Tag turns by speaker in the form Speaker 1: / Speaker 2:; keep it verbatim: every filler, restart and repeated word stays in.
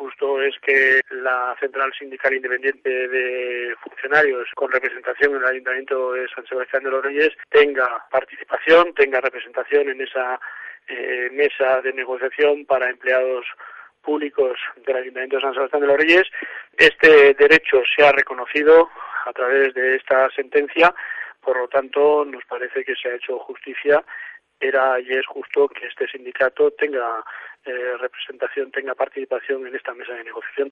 Speaker 1: justo es que la Central Sindical Independiente de Funcionarios, con representación en el Ayuntamiento de San Sebastián de los Reyes, tenga participación, tenga representación en esa eh, mesa de negociación para empleados públicos del Ayuntamiento de San Sebastián de los Reyes. Este derecho se ha reconocido a través de esta sentencia, por lo tanto nos parece que se ha hecho justicia. Era y es justo que este sindicato tenga eh, representación, tenga participación en esta mesa de negociación.